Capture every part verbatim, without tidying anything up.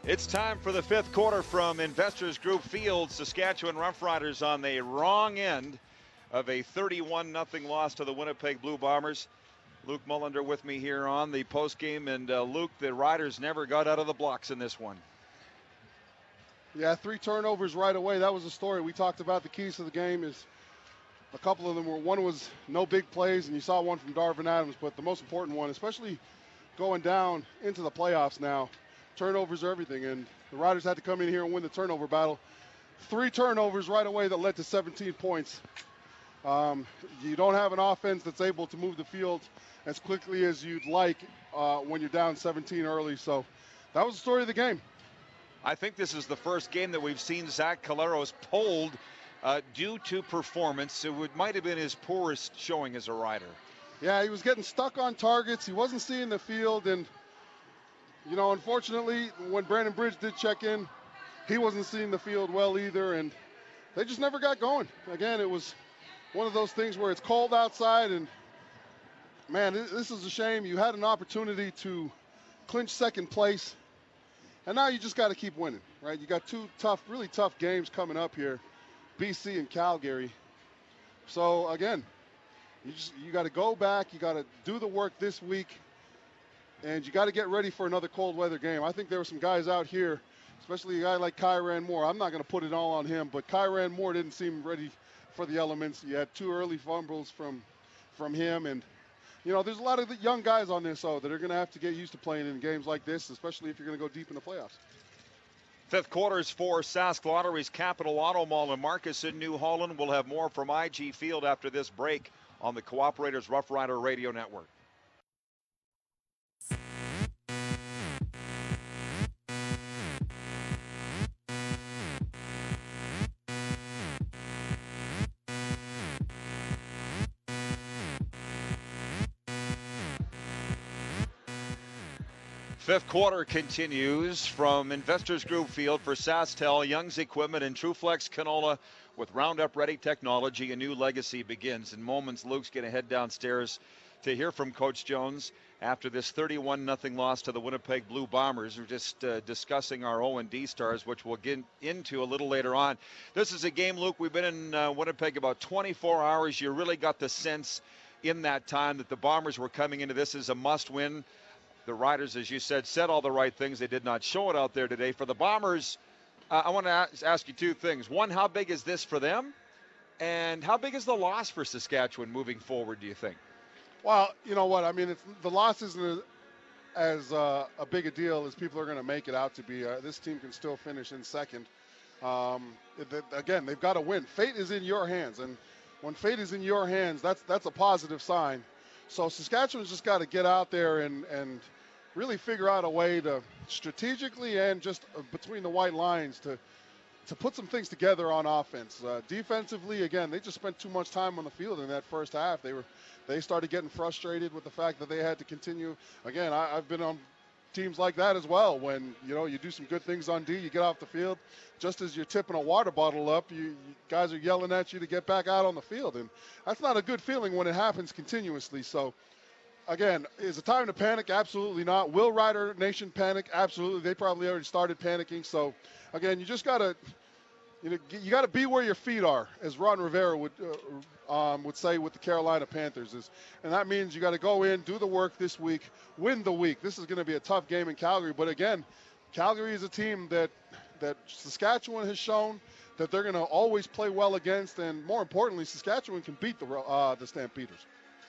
It's time for the fifth quarter from Investors Group Field. Saskatchewan Roughriders on the wrong end of a thirty-one nothing loss to the Winnipeg Blue Bombers. Luke Mullender with me here on the postgame. And uh, Luke, the Riders never got out of the blocks in this one. Yeah, three turnovers right away. That was the story. We talked about the keys to the game. Is a couple of them were, one was no big plays, and you saw one from Darvin Adams, but the most important one, especially going down into the playoffs now, turnovers are everything, and the Riders had to come in here and win the turnover battle. Three turnovers right away that led to seventeen points. Um, you don't have an offense that's able to move the field as quickly as you'd like uh, when you're down seventeen early, so that was the story of the game. I think this is the first game that we've seen Zach Collaros pulled uh, due to performance. It would, might have been his poorest showing as a Rider. Yeah, he was getting stuck on targets. He wasn't seeing the field, and you know, unfortunately, when Brandon Bridge did check in, he wasn't seeing the field well either, and they just never got going. Again, it was one of those things where it's cold outside, and man, this is a shame. You had an opportunity to clinch second place, and now you just got to keep winning, right? You got two tough, really tough games coming up here, B C and Calgary. So again, you just you got to go back. You got to do the work this week. And you got to get ready for another cold weather game. I think there were some guys out here, especially a guy like Kyran Moore. I'm not going to put it all on him, but Kyran Moore didn't seem ready for the elements. You had two early fumbles from from him. And, you know, there's a lot of the young guys on this, though, that are going to have to get used to playing in games like this, especially if you're going to go deep in the playoffs. Fifth quarters for Sask Lottery's Capital Auto Mall and Marcus in New Holland. We'll have more from I G Field after this break on the Cooperators Rough Rider Radio Network. Fifth quarter continues from Investors Group Field for SaskTel, Young's Equipment, and TrueFlex Canola. With Roundup Ready technology, a new legacy begins. In moments, Luke's going to head downstairs to hear from Coach Jones after this thirty-one nothing loss to the Winnipeg Blue Bombers. We're just uh, discussing our O and D stars, which we'll get into a little later on. This is a game, Luke, we've been in uh, Winnipeg about twenty-four hours. You really got the sense in that time that the Bombers were coming into this as a must-win. The Riders, as you said, said all the right things. They did not show it out there today. For the Bombers, uh, I want to ask, ask you two things. One, how big is this for them? And how big is the loss for Saskatchewan moving forward, do you think? Well, you know what? I mean, it's, the loss isn't as uh, a big a deal as people are going to make it out to be. Uh, this team can still finish in second. Um, it, it, again, they've got to win. Fate is in your hands, and when fate is in your hands, that's that's a positive sign. So Saskatchewan's just got to get out there and, and really figure out a way to strategically and just between the white lines to to put some things together on offense. Uh, defensively, again, they just spent too much time on the field in that first half. They were they started getting frustrated with the fact that they had to continue. Again, I, I've been on teams like that as well. When you know you do some good things on D, you get off the field, just as you're tipping a water bottle up, you, you guys are yelling at you to get back out on the field, and that's not a good feeling when it happens continuously. So again, is it time to panic? Absolutely not. Will Rider Nation panic? Absolutely. They probably already started panicking. So again, you just gotta you know you got to be where your feet are, as Ron Rivera would uh, um, would say with the Carolina Panthers, is, and that means you got to go in, do the work this week, win the week. This is going to be a tough game in Calgary, but again, Calgary is a team that that Saskatchewan has shown that they're going to always play well against, and more importantly, Saskatchewan can beat the uh, the Stampeders.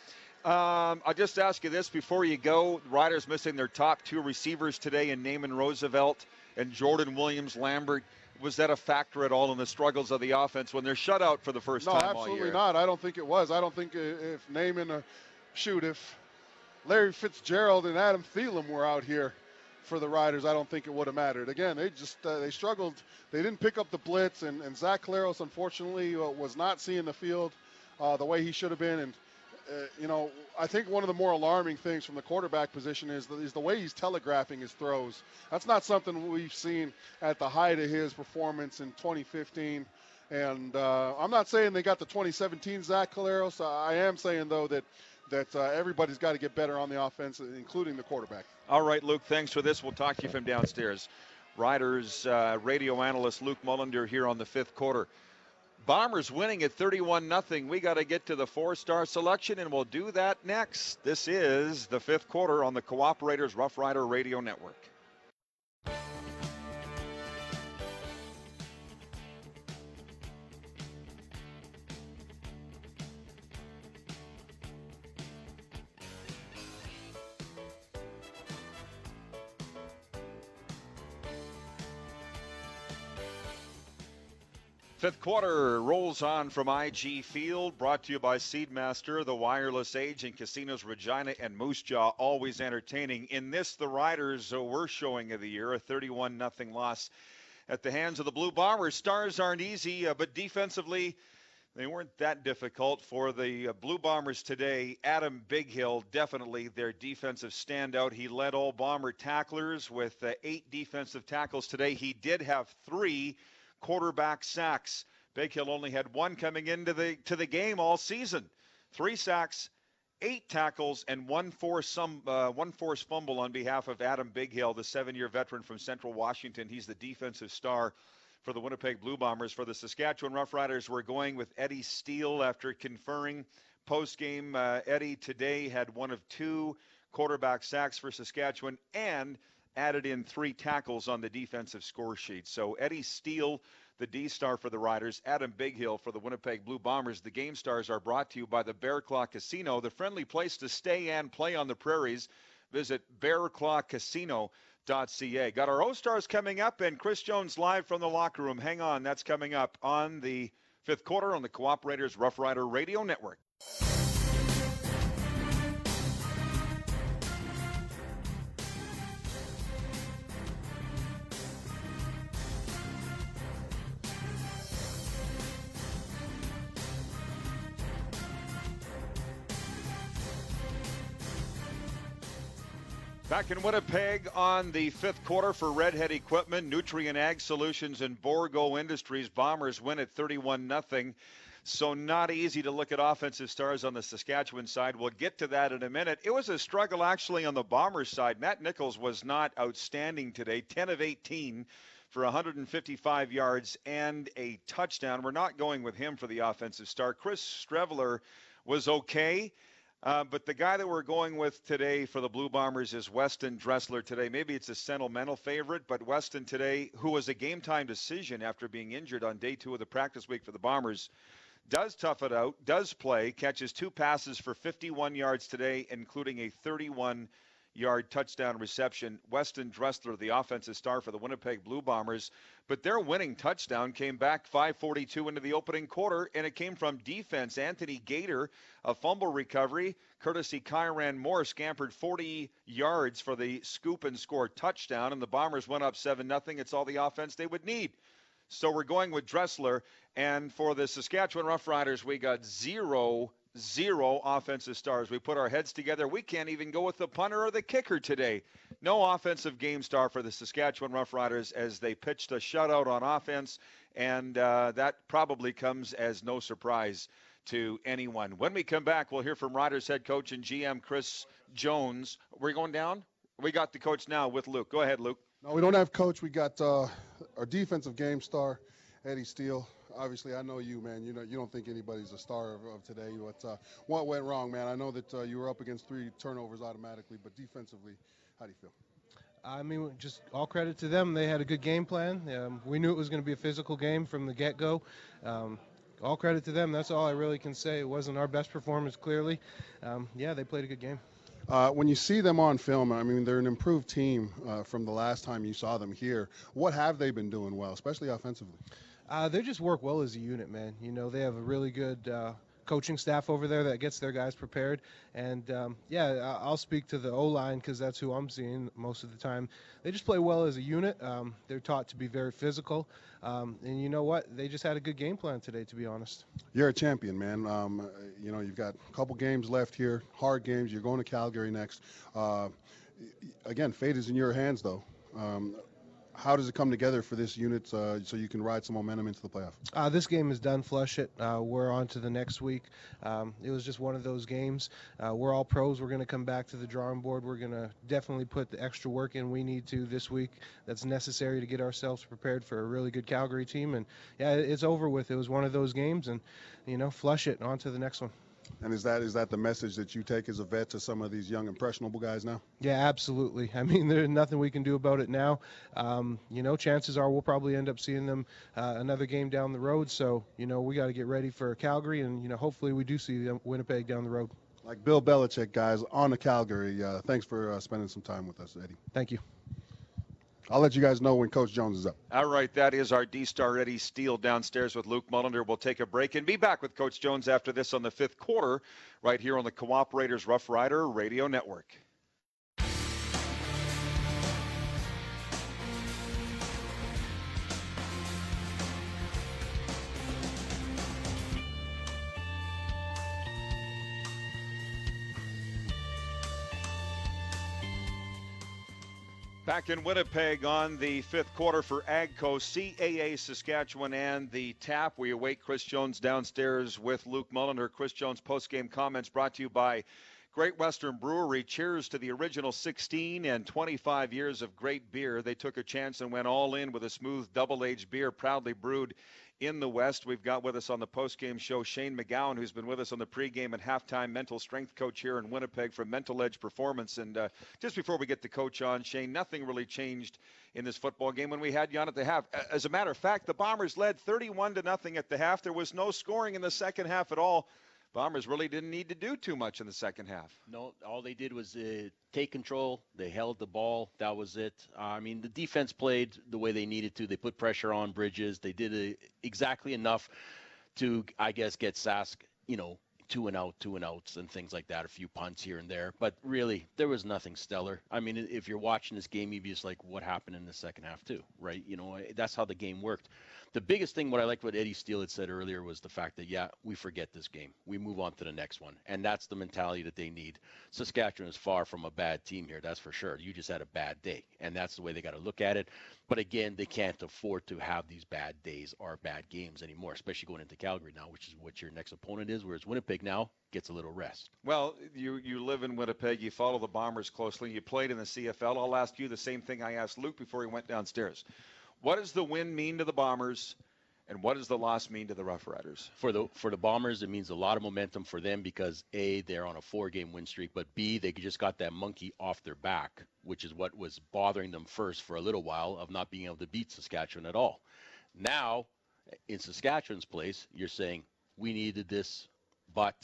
Um, I'll just ask you this before you go. Riders missing their top two receivers today in Naaman Roosevelt and Jordan Williams-Lambert. Was that a factor at all in the struggles of the offense when they're shut out for the first no, time all year? No, absolutely not. I don't think it was. I don't think if Naaman, uh, shoot, if Larry Fitzgerald and Adam Thielen were out here for the Riders, I don't think it would have mattered. Again, they just uh, they struggled. They didn't pick up the blitz, and, and Zach Collaros, unfortunately, uh, was not seeing the field uh, the way he should have been. And Uh, you know, I think one of the more alarming things from the quarterback position is the, is the way he's telegraphing his throws. That's not something we've seen at the height of his performance in twenty fifteen. And uh, I'm not saying they got the twenty seventeen Zach Collaros. I am saying, though, that that uh, everybody's got to get better on the offense, including the quarterback. All right, Luke, thanks for this. We'll talk to you from downstairs. Riders uh, radio analyst Luke Mullender here on the fifth quarter. Bombers winning at thirty-one nothing. We got to get to the four-star selection, and we'll do that next. This is the fifth quarter on the Cooperators Rough Rider Radio Network. Fifth quarter rolls on from I G Field, brought to you by Seedmaster, the wireless agent, casinos Regina and Moose Jaw, always entertaining. In this, the Riders' worst showing of the year, a thirty-one nothing loss at the hands of the Blue Bombers. Stars aren't easy, uh, but defensively, they weren't that difficult for the uh, Blue Bombers today. Adam Bighill, definitely their defensive standout. He led all Bomber tacklers with uh, eight defensive tackles today. He did have three quarterback sacks. Bighill only had one coming into the to the game all season. Three sacks, eight tackles, and one forced some uh, one forced fumble on behalf of Adam Bighill, the seven-year veteran from Central Washington. He's the defensive star for the Winnipeg Blue Bombers. For the Saskatchewan Roughriders, we're going with Eddie Steele after conferring post-game. Uh, Eddie today had one of two quarterback sacks for Saskatchewan and added in three tackles on the defensive score sheet. So Eddie Steele, the D-star for the Riders, Adam Bighill for the Winnipeg Blue Bombers. The game stars are brought to you by the Bear Claw Casino, the friendly place to stay and play on the prairies. Visit bear claw casino dot c a. Got our O-Stars coming up, and Chris Jones live from the locker room. Hang on, that's coming up on the fifth quarter on the Cooperators Rough Rider Radio Network. Back in Winnipeg on the fifth quarter for Redhead Equipment, Nutrien Ag Solutions, and Borgo Industries. Bombers win at thirty-one nothing. So not easy to look at offensive stars on the Saskatchewan side. We'll get to that in a minute. It was a struggle actually on the Bombers side. Matt Nichols was not outstanding today. ten of eighteen for one hundred fifty-five yards and a touchdown. We're not going with him for the offensive star. Chris Streveler was okay. Uh, but the guy that we're going with today for the Blue Bombers is Weston Dressler today. Maybe it's a sentimental favorite, but Weston today, who was a game-time decision after being injured on day two of the practice week for the Bombers, does tough it out, does play, catches two passes for fifty-one yards today, including a thirty-one-yard touchdown reception. Weston Dressler, the offensive star for the Winnipeg Blue Bombers. But their winning touchdown came back five forty-two into the opening quarter, and it came from defense. Anthony Gator, a fumble recovery, courtesy Kyran Moore, scampered forty yards for the scoop and score touchdown, and the Bombers went up seven nothing. It's all the offense they would need. So we're going with Dressler, and for the Saskatchewan Roughriders, we got zero Zero offensive stars. We put our heads together. We can't even go with the punter or the kicker today. No offensive game star for the Saskatchewan Roughriders as they pitched a shutout on offense, and uh, that probably comes as no surprise to anyone. When we come back, we'll hear from Riders head coach and G M Chris Jones. We're going down? We got the coach now with Luke. Go ahead, Luke. No, we don't have coach. We got uh, our defensive game star, Eddie Steele. Obviously, I know you, man. You know, you don't think anybody's a star of, of today. But uh, what went wrong, man? I know that uh, you were up against three turnovers automatically, but defensively, how do you feel? I mean, just all credit to them. They had a good game plan. Um, we knew it was going to be a physical game from the get-go. Um, all credit to them. That's all I really can say. It wasn't our best performance, clearly. Um, yeah, they played a good game. Uh, when you see them on film, I mean, they're an improved team uh, from the last time you saw them here. What have they been doing well, especially offensively? Uh, they just work well as a unit, man. You know, they have a really good uh, coaching staff over there that gets their guys prepared. And, um, yeah, I'll speak to the O-line because that's who I'm seeing most of the time. They just play well as a unit. Um, they're taught to be very physical. Um, and you know what? They just had a good game plan today, to be honest. You're a champion, man. Um, you know, you've got a couple games left here, hard games. You're going to Calgary next. Uh, again, fate is in your hands, though. Um, how does it come together for this unit uh, so you can ride some momentum into the playoff? Uh, this game is done. Flush it. Uh, we're on to the next week. Um, it was just one of those games. Uh, we're all pros. We're going to come back to the drawing board. We're going to definitely put the extra work in we need to this week that's necessary to get ourselves prepared for a really good Calgary team. And, yeah, it's over with. It was one of those games, and, you know, flush it. On to the next one. And is that is that the message that you take as a vet to some of these young, impressionable guys now? Yeah, absolutely. I mean, there's nothing we can do about it now. Um, you know, chances are we'll probably end up seeing them uh, another game down the road. So, you know, we got to get ready for Calgary, and, you know, hopefully we do see them Winnipeg down the road. Like Bill Belichick, guys, on to Calgary. Uh, thanks for uh, spending some time with us, Eddie. Thank you. I'll let you guys know when Coach Jones is up. All right, that is our D-Star Eddie Steele downstairs with Luke Mullender. We'll take a break and be back with Coach Jones after this on the fifth quarter right here on the Cooperators Rough Rider Radio Network. Back in Winnipeg on the fifth quarter for Agco, C A A Saskatchewan and the Tap. We await Chris Jones downstairs with Luke Mullender. Chris Jones post-game comments brought to you by Great Western Brewery. Cheers to the original sixteen and twenty-five years of great beer. They took a chance and went all in with a smooth double-aged beer proudly brewed in the West. We've got with us on the post-game show Shane McGowan, who's been with us on the pregame and halftime mental strength coach here in Winnipeg from Mental Edge Performance. And uh, just before we get the coach on, Shane, nothing really changed in this football game when we had you on at the half. As a matter of fact, the Bombers led thirty-one to nothing at the half. There was no scoring in the second half at all. Bombers really didn't need to do too much in the second half. No, all they did was uh, take control. They held the ball. That was it. Uh, I mean, the defense played the way they needed to. They put pressure on Bridges. They did uh, exactly enough to, I guess, get Sask, you know, two and out, two and outs and things like that, a few punts here and there. But really, there was nothing stellar. I mean, if you're watching this game, you'd be just like, what happened in the second half too, right? You know, that's how the game worked. The biggest thing, what I liked what Eddie Steele had said earlier, was the fact that, yeah, we forget this game. We move on to the next one. And that's the mentality that they need. Saskatchewan is far from a bad team here, that's for sure. You just had a bad day. And that's the way they got to look at it. But again, they can't afford to have these bad days or bad games anymore, especially going into Calgary now, which is what your next opponent is, whereas Winnipeg now gets a little rest. Well, you, you live in Winnipeg. You follow the Bombers closely. You played in the C F L. I'll ask you the same thing I asked Luke before he went downstairs. What does the win mean to the Bombers, and what does the loss mean to the Rough Riders? For the for the Bombers, it means a lot of momentum for them because, A, they're on a four-game win streak, but B, they just got that monkey off their back, which is what was bothering them first for a little while of not being able to beat Saskatchewan at all. Now, in Saskatchewan's place, you're saying, we needed this, but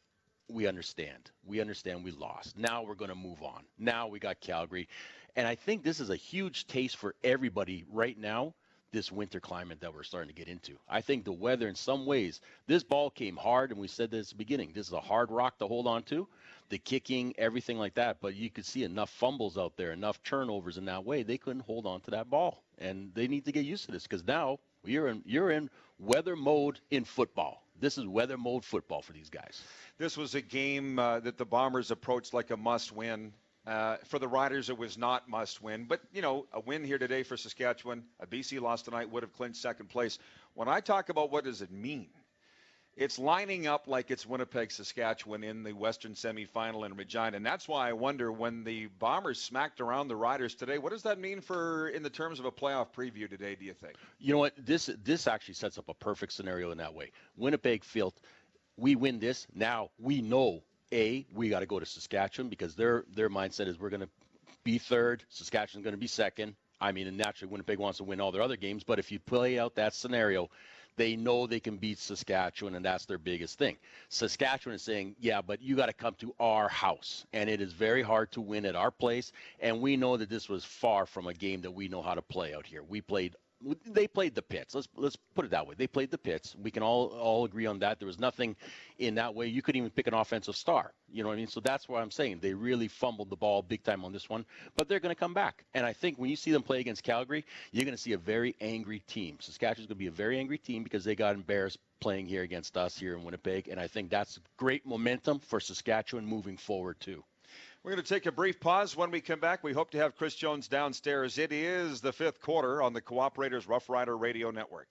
we understand. We understand we lost. Now we're going to move on. Now we got Calgary. And I think this is a huge taste for everybody right now, this winter climate that we're starting to get into. I think the weather, in some ways, this ball came hard, and we said this at the beginning. This is a hard rock to hold on to, the kicking, everything like that. But you could see enough fumbles out there, enough turnovers in that way. They couldn't hold on to that ball, and they need to get used to this because now you're in you're in weather mode in football. This is weather mode football for these guys. This was a game uh, that the Bombers approached like a must-win. Uh, for the Riders, it was not must-win. But, you know, a win here today for Saskatchewan, a B C loss tonight would have clinched second place. When I talk about what does it mean, it's lining up like it's Winnipeg, Saskatchewan in the Western semifinal in Regina. And that's why I wonder, when the Bombers smacked around the Riders today, what does that mean for in the terms of a playoff preview today, do you think? You know what? This this actually sets up a perfect scenario in that way. Winnipeg felt, we win this, now we know, A, we got to go to Saskatchewan because their their mindset is we're going to be third, Saskatchewan's going to be second. I mean, and naturally Winnipeg wants to win all their other games, but if you play out that scenario, they know they can beat Saskatchewan, and that's their biggest thing. Saskatchewan is saying, yeah, but you got to come to our house, and it is very hard to win at our place, and we know that this was far from a game that we know how to play out here. We played They played the pits. Let's let's put it that way. They played the pits. We can all all agree on that. There was nothing in that way. You couldn't even pick an offensive star. You know what I mean? So that's what I'm saying. They really fumbled the ball big time on this one, but they're going to come back. And I think when you see them play against Calgary, you're going to see a very angry team. Saskatchewan's going to be a very angry team because they got embarrassed playing here against us here in Winnipeg, and I think that's great momentum for Saskatchewan moving forward too. We're going to take a brief pause. When we come back, we hope to have Chris Jones downstairs. It is the fifth quarter on the Cooperators Rough Rider Radio Network.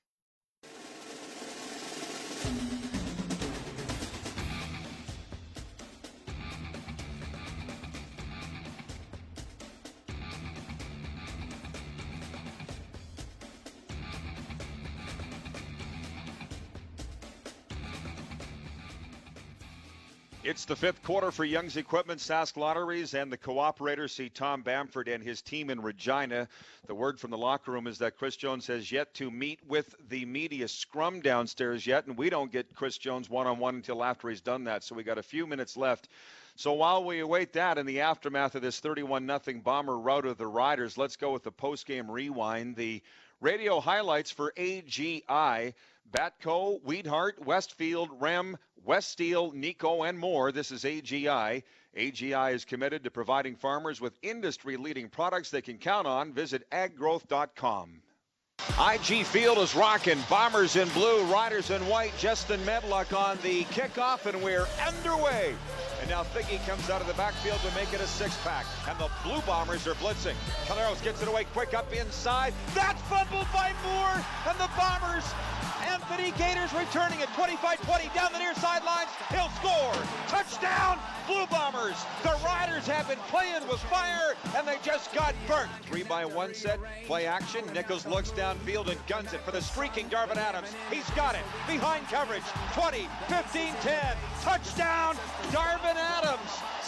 It's the fifth quarter for Young's Equipment, Sask Lotteries, and the Cooperators see Tom Bamford and his team in Regina. The word from the locker room is that Chris Jones has yet to meet with the media scrum downstairs yet, and we don't get Chris Jones one-on-one until after he's done that, so we got a few minutes left. So while we await that, in the aftermath of this thirty-one nothing Bomber rout of the Riders, let's go with the post-game rewind. The radio highlights for A G I, Batco, Weedhart, Westfield, Rem, West Steel, Nico, and more. This is A G I. A G I is committed to providing farmers with industry-leading products they can count on. Visit ag growth dot com. I G Field is rocking. Bombers in blue, Riders in white. Justin Medlock on the kickoff, and we're underway. And now Figgy comes out of the backfield to make it a six-pack. And the Blue Bombers are blitzing. Caleros gets it away quick up inside. That's fumbled by Moore, and the Bombers, Anthony Gators returning it, twenty-five twenty down the near sidelines. He'll score. Touchdown, Blue Bombers. The Riders have been playing with fire, and they just got burnt. Three by one set, play action. Nichols looks downfield and guns it for the streaking Darvin Adams. He's got it. Behind coverage. twenty, fifteen, ten. Touchdown, Darvin Adams.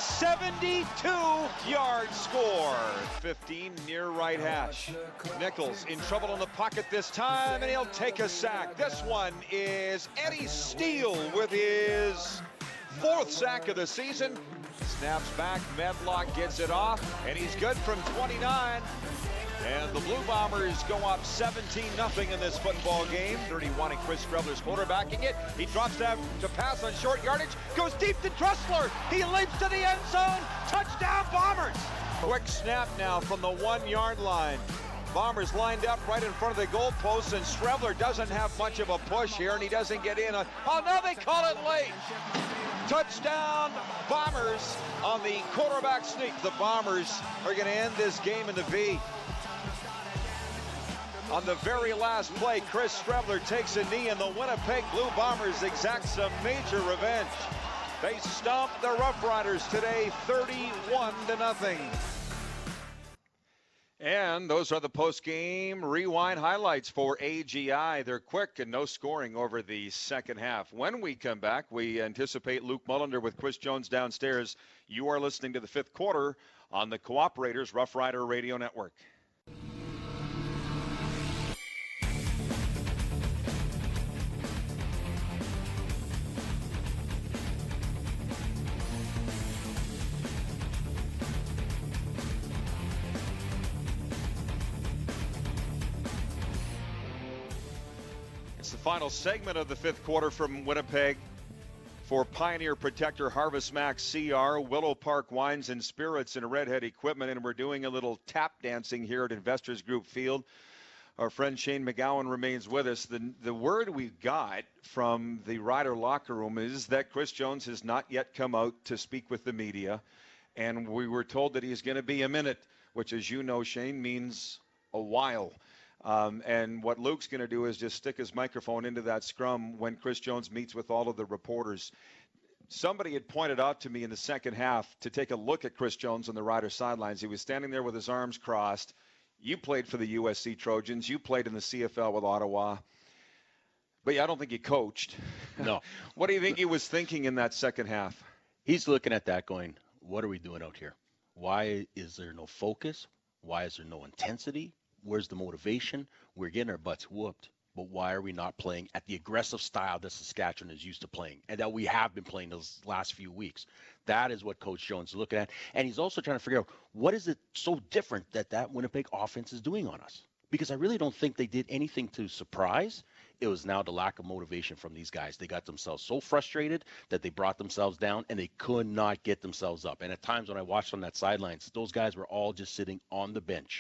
seventy-two yard score. fifteen near right hash. Nichols in trouble in the pocket this time, and he'll take a sack. This one is Eddie Steele with his fourth sack of the season. Snaps back, Medlock gets it off, and he's good from twenty-nine. And the Blue Bombers go up seventeen nothing in this football game. thirty-one, and Chris Strevler's quarterbacking it. He drops down to pass on short yardage, goes deep to Tressler. He leaps to the end zone. Touchdown, Bombers. Quick snap now from the one-yard line. Bombers lined up right in front of the goalposts, and Strevler doesn't have much of a push here, and he doesn't get in. Oh, now they call it late. Touchdown, Bombers on the quarterback sneak. The Bombers are going to end this game in the V. On the very last play, Chris Strevler takes a knee, and the Winnipeg Blue Bombers exact some major revenge. They stomped the Rough Riders today, thirty-one to nothing. And those are the post-game rewind highlights for A G I. They're quick and no scoring over the second half. When we come back, we anticipate Luke Mullender with Chris Jones downstairs. You are listening to the fifth quarter on the Cooperators Rough Rider Radio Network. Final segment of the fifth quarter from Winnipeg for Pioneer Protector, Harvest Max C R, Willow Park Wines and Spirits, and Redhead Equipment. And we're doing a little tap dancing here at Investors Group Field. Our friend Shane McGowan remains with us. The, the word we got from the Rider locker room is that Chris Jones has not yet come out to speak with the media. And we were told that he's going to be a minute, which, as you know, Shane, means a while. Um, and what Luke's going to do is just stick his microphone into that scrum when Chris Jones meets with all of the reporters. Somebody had pointed out to me in the second half to take a look at Chris Jones on the Rider sidelines. He was standing there with his arms crossed. You played for the U S C Trojans. You played in the C F L with Ottawa. But yeah, I don't think you coached. No. What do you think he was thinking in that second half? He's looking at that going, what are we doing out here? Why is there no focus? Why is there no intensity? Where's the motivation? We're getting our butts whooped, but why are we not playing at the aggressive style that Saskatchewan is used to playing and that we have been playing those last few weeks? That is what Coach Jones is looking at. And he's also trying to figure out what is it so different that that Winnipeg offense is doing on us? Because I really don't think they did anything to surprise. It was now the lack of motivation from these guys. They got themselves so frustrated that they brought themselves down and they could not get themselves up. And at times when I watched on that sidelines, those guys were all just sitting on the bench,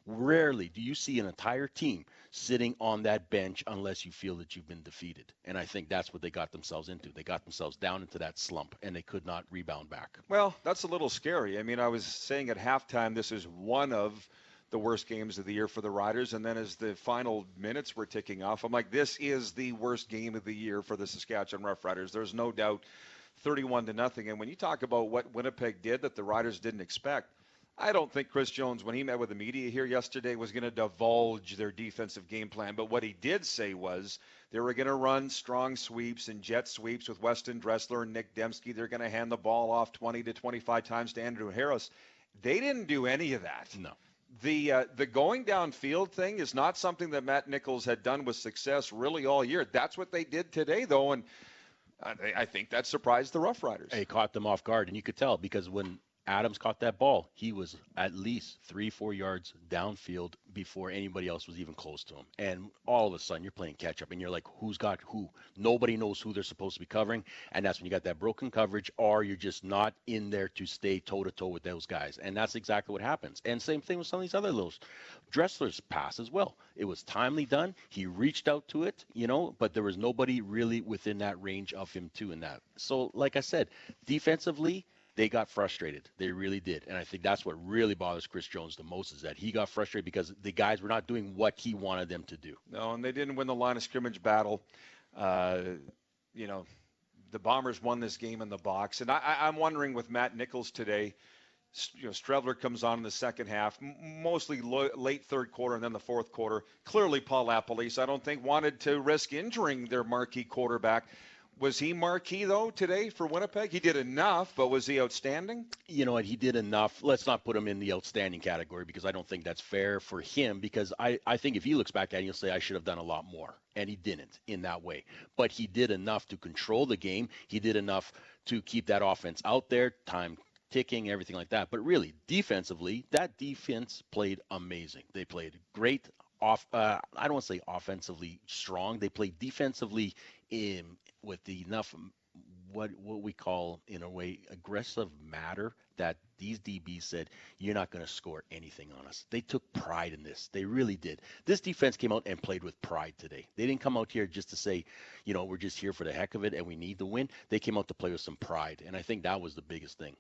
Rarely do you see an entire team sitting on that bench unless you feel that you've been defeated. And I think that's what they got themselves into. They got themselves down into that slump, and they could not rebound back. Well, that's a little scary. I mean, I was saying at halftime this is one of the worst games of the year for the Riders, and then as the final minutes were ticking off, I'm like, this is the worst game of the year for the Saskatchewan Roughriders. There's no doubt, thirty-one to nothing. And when you talk about what Winnipeg did that the Riders didn't expect, I don't think Chris Jones, when he met with the media here yesterday, was going to divulge their defensive game plan. But what he did say was they were going to run strong sweeps and jet sweeps with Weston Dressler and Nick Dembski. They're going to hand the ball off twenty to twenty-five times to Andrew Harris. They didn't do any of that. No. The uh, the going downfield thing is not something that Matt Nichols had done with success really all year. That's what they did today, though, and I, I think that surprised the Rough Riders. It caught them off guard, and you could tell because when Adams caught that ball, he was at least three, four yards downfield before anybody else was even close to him. And all of a sudden, you're playing catch-up, and you're like, who's got who? Nobody knows who they're supposed to be covering, and that's when you got that broken coverage, or you're just not in there to stay toe-to-toe with those guys. And that's exactly what happens. And same thing with some of these other little Dressler's pass as well. It was timely done. He reached out to it, you know, but there was nobody really within that range of him, too, in that. So, like I said, defensively, they got frustrated. They really did. And I think that's what really bothers Chris Jones the most is that he got frustrated because the guys were not doing what he wanted them to do. No, and they didn't win the line of scrimmage battle. Uh, you know, the Bombers won this game in the box. And I, I'm wondering with Matt Nichols today, you know, Strevler comes on in the second half, mostly lo- late third quarter and then the fourth quarter. Clearly Paul LaPolice, I don't think, wanted to risk injuring their marquee quarterback. Was he marquee, though, today for Winnipeg? He did enough, but was he outstanding? You know what? He did enough. Let's not put him in the outstanding category because I don't think that's fair for him because I, I think if he looks back at it, he'll say I should have done a lot more. And he didn't in that way. But he did enough to control the game. He did enough to keep that offense out there, time ticking, everything like that. But really, defensively, that defense played amazing. They played great. Off, uh, I don't want to say offensively strong. They played defensively in with the enough what what we call in a way aggressive matter that these D Bs said you're not going to score anything on us. They took pride in this. They really did. This defense came out and played with pride today. They didn't come out here just to say, you know, we're just here for the heck of it and we need the win. They came out to play with some pride, and I think that was the biggest thing.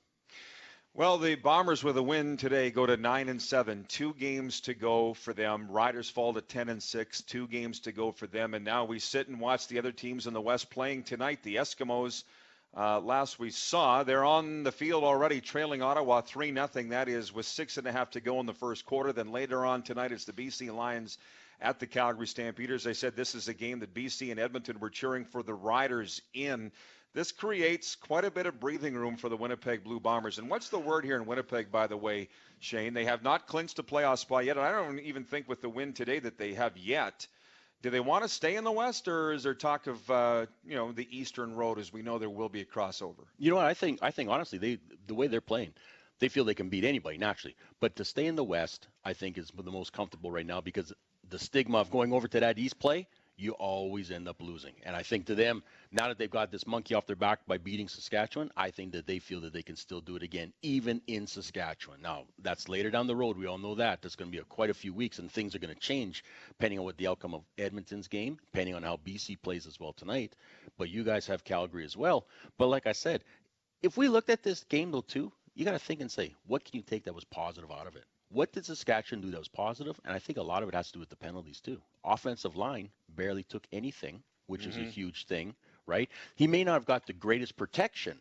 Well, the Bombers with a win today go to nine and seven. Two games to go for them. Riders fall to ten and six. Two games to go for them. And now we sit and watch the other teams in the West playing tonight. The Eskimos, uh, last we saw, they're on the field already, trailing Ottawa three nothing. That is with six and a half to go in the first quarter. Then later on tonight, it's the B C Lions at the Calgary Stampeders. They said this is a game that B C and Edmonton were cheering for the Riders in. This creates quite a bit of breathing room for the Winnipeg Blue Bombers. And what's the word here in Winnipeg, by the way, Shane? They have not clinched a playoff spot yet. And I don't even think with the win today that they have yet. Do they want to stay in the West, or is there talk of, uh, you know, the Eastern Road, as we know there will be a crossover? You know what? I think, I think honestly, they the way they're playing, they feel they can beat anybody, naturally. But to stay in the West, I think, is the most comfortable right now because the stigma of going over to that East play, you always end up losing. And I think to them, now that they've got this monkey off their back by beating Saskatchewan, I think that they feel that they can still do it again, even in Saskatchewan. Now, that's later down the road. We all know that. That's going to be a, quite a few weeks, and things are going to change depending on what the outcome of Edmonton's game, depending on how B C plays as well tonight. But you guys have Calgary as well. But like I said, if we looked at this game, though, too, you got to think and say, what can you take that was positive out of it? What did Saskatchewan do that was positive? And I think a lot of it has to do with the penalties, too. Offensive line barely took anything, which mm-hmm. is a huge thing, right? He may not have got the greatest protection,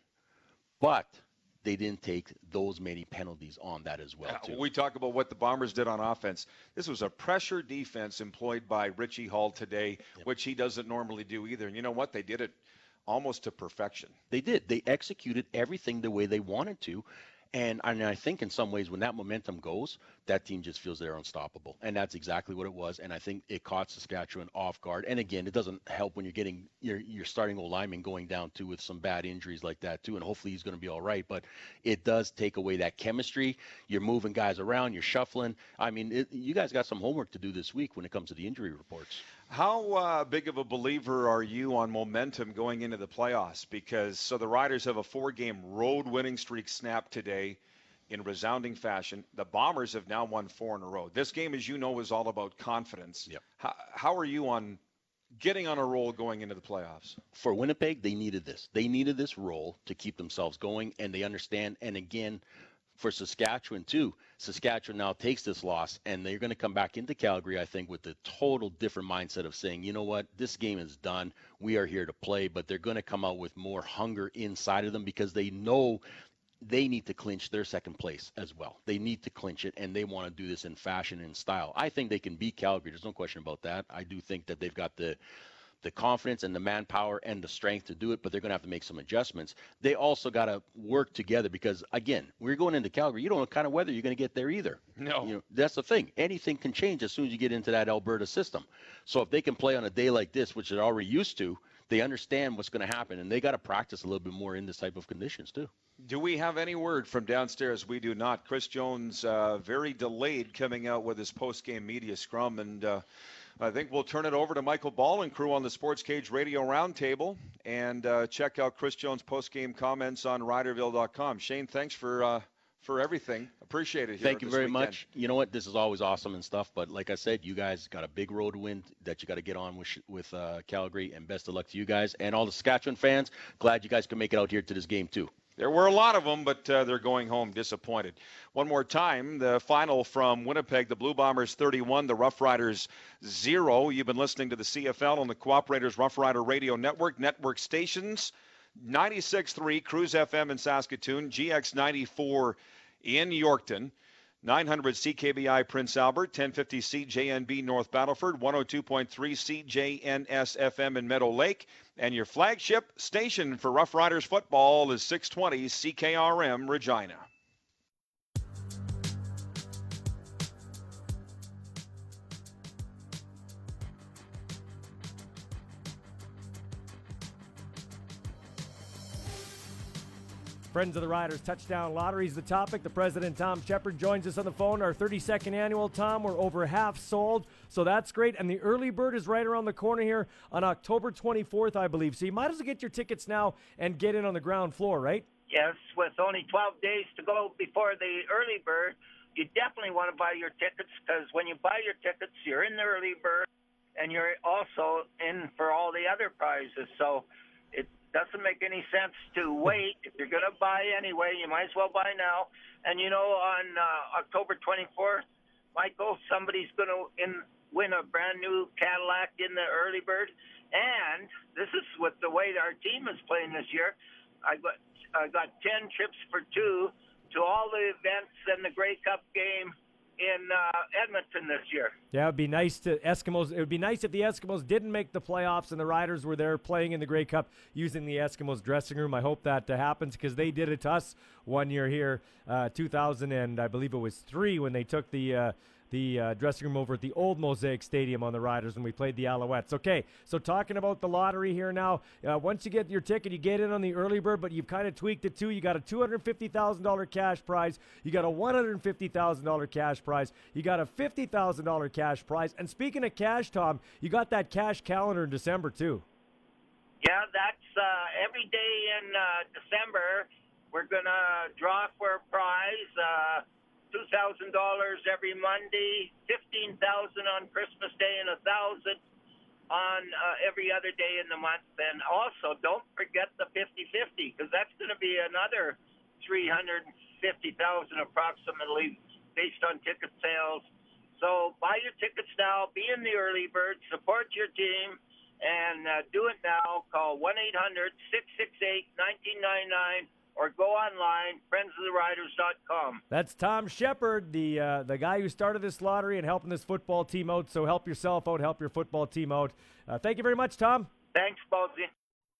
but they didn't take those many penalties on that as well, too. Uh, we talk about what the Bombers did on offense. This was a pressure defense employed by Richie Hall today, yep. which he doesn't normally do either. And you know what? They did it almost to perfection. They did. They executed everything the way they wanted to. And, and I think in some ways when that momentum goes, that team just feels they're unstoppable. And that's exactly what it was. And I think it caught Saskatchewan off guard. And again, it doesn't help when you're getting your, your starting O-lineman going down too with some bad injuries like that too. And hopefully he's going to be all right. But it does take away that chemistry. You're moving guys around. You're shuffling. I mean, it, you guys got some homework to do this week when it comes to the injury reports. How uh, big of a believer are you on momentum going into the playoffs? Because so the Riders have a four-game road winning streak snapped today. in resounding fashion. The Bombers have now won four in a row. This game, as you know, is all about confidence. Yep. How, how are you on getting on a roll going into the playoffs? For Winnipeg, they needed this. They needed this roll to keep themselves going, and they understand. And again, for Saskatchewan too, Saskatchewan now takes this loss, and they're going to come back into Calgary, I think, with the total different mindset of saying, you know what, this game is done. We are here to play, but they're going to come out with more hunger inside of them because they know they need to clinch their second place as well. They need to clinch it, and they want to do this in fashion and style. I think they can beat Calgary. There's no question about that. I do think that they've got the the confidence and the manpower and the strength to do it, but they're going to have to make some adjustments. They also got to work together because, again, we're going into Calgary. You don't know what kind of weather you're going to get there either. No. You know, that's the thing. Anything can change as soon as you get into that Alberta system. So if they can play on a day like this, which they're already used to, they understand what's going to happen, and they got to practice a little bit more in this type of conditions too. Do we have any word from downstairs? We do not. Chris Jones, uh, very delayed coming out with his post-game media scrum, and uh, I think we'll turn it over to Michael Ball and crew on the Sports Cage Radio Roundtable and uh, check out Chris Jones' post-game comments on Riderville dot com. Shane, thanks for uh, for everything. Appreciate it. Here Thank you very weekend. much. You know what? This is always awesome and stuff, but like I said, you guys got a big road to win that you got to get on with with uh, Calgary, and best of luck to you guys and all the Saskatchewan fans. Glad you guys can make it out here to this game too. There were a lot of them, but uh, they're going home disappointed. One more time, the final from Winnipeg, the Blue Bombers thirty-one, the Rough Riders zero. You've been listening to the C F L on the Cooperators Rough Rider Radio Network, network stations, ninety-six point three Cruise F M in Saskatoon, G X ninety-four in Yorkton, nine hundred C K B I Prince Albert, ten fifty C J N B North Battleford, one oh two point three C J N S F M in Meadow Lake, and your flagship station for Rough Riders football is six twenty C K R M Regina. Friends of the Riders Touchdown Lottery is the topic. The president, Tom Shepard, joins us on the phone. Our thirty-second annual, Tom, we're over half sold, so that's great. And the early bird is right around the corner here on October twenty-fourth, I believe. So you might as well get your tickets now and get in on the ground floor, right? Yes, with only twelve days to go before the early bird, you definitely want to buy your tickets, because when you buy your tickets, you're in the early bird, and you're also in for all the other prizes. So it doesn't make any sense to wait. If you're going to buy anyway, you might as well buy now. And, you know, on uh, October twenty-fourth, Michael, somebody's going to in, win a brand-new Cadillac in the early bird. And this is with the way our team is playing this year. I got, I got ten trips for two to all the events and the Grey Cup game in uh, Edmonton this year. Yeah, it would be nice to Eskimos. It would be nice if the Eskimos didn't make the playoffs and the Riders were there playing in the Grey Cup using the Eskimos dressing room. I hope that uh, happens, because they did it to us one year here, uh, two thousand, and I believe it was three, when they took the uh, the uh, dressing room over at the old Mosaic Stadium on the Riders when we played the Alouettes. Okay, so talking about the lottery here now, uh, once you get your ticket, you get in on the early bird, but you've kind of tweaked it too. You got a two hundred fifty thousand dollars cash prize. You got a one hundred fifty thousand dollars cash prize. You got a fifty thousand dollars cash prize. And speaking of cash, Tom, you got that cash calendar in December too. Yeah, that's uh, every day in uh, December. We're going to draw for a prize. Uh, two thousand dollars every Monday, fifteen thousand dollars on Christmas Day, and one thousand dollars on uh, every other day in the month. And also, don't forget the fifty-fifty, because that's going to be another three hundred fifty thousand dollars approximately based on ticket sales. So buy your tickets now, be in the early bird, support your team, and uh, do it now. Call one eight hundred six six eight one nine nine nine. Or go online, friends of the riders dot com. That's Tom Shepard, the uh, the guy who started this lottery and helping this football team out. So help yourself out, help your football team out. Uh, thank you very much, Tom. Thanks, Ballsy.